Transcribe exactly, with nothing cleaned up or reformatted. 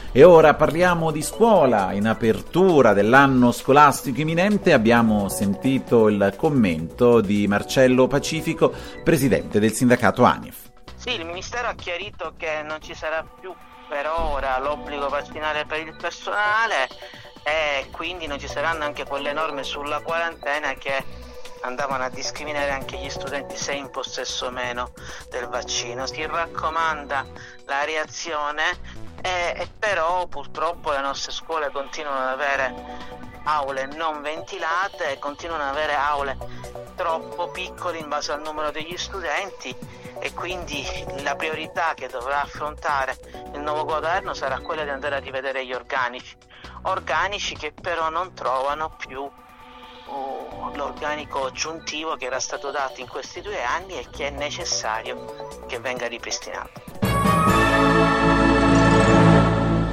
E ora parliamo di scuola. In apertura dell'anno scolastico imminente abbiamo sentito il commento di Marcello Pacifico, presidente del sindacato ANIF. Sì, il Ministero ha chiarito che non ci sarà più per ora l'obbligo vaccinale per il personale e quindi non ci saranno anche quelle norme sulla quarantena che andavano a discriminare anche gli studenti se in possesso o meno del vaccino. Si raccomanda la reazione e, e però purtroppo le nostre scuole continuano ad avere aule non ventilate e continuano ad avere aule troppo piccole in base al numero degli studenti e quindi la priorità che dovrà affrontare il nuovo governo sarà quella di andare a rivedere gli organici, organici che però non trovano più uh, l'organico aggiuntivo che era stato dato in questi due anni e che è necessario che venga ripristinato.